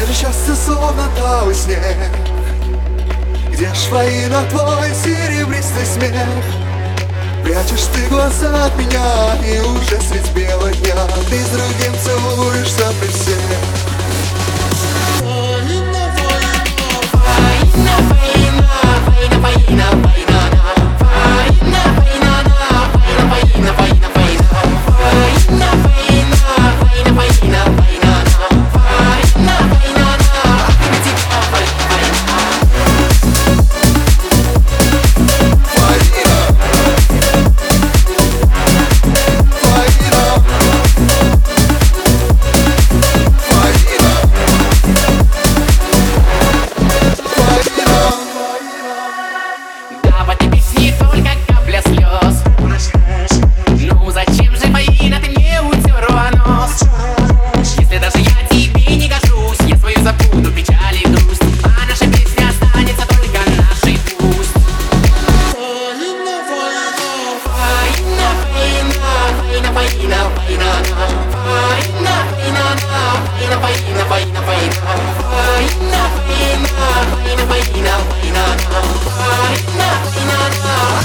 Где же счастье, словно та во сне? Где ж Фаина, твой серебристый смех? Прячешь ты глаза от меня, и уже средь бела дня ты с другим целуешься при всех. Фаина,